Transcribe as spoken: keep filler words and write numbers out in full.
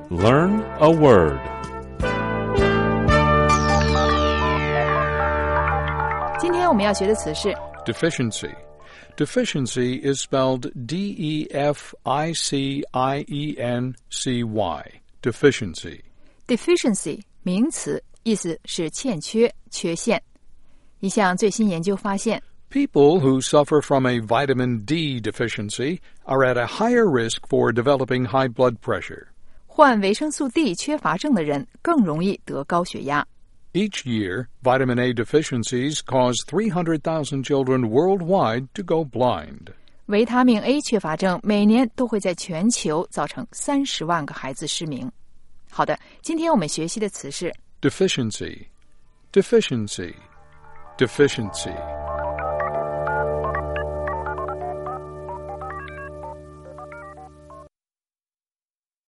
Learn a word. 今天我们要学的词是 Deficiency. Deficiency is spelled D E F I C I E N C Y. Deficiency. deficiency 名词，意思是欠缺、缺陷。一项最新研究发现 People who suffer from a vitamin D deficiency are at a higher risk for developing high blood pressure. 患维生素 D 缺乏症的人更容易得高血压。 Each year, vitamin A deficiencies cause three hundred thousand children worldwide to go blind. 维他命 A 缺乏症每年都会在全球造成三十万个孩子失明。好的，今天我们学习的词是 Deficiency. Deficiency. Deficiency.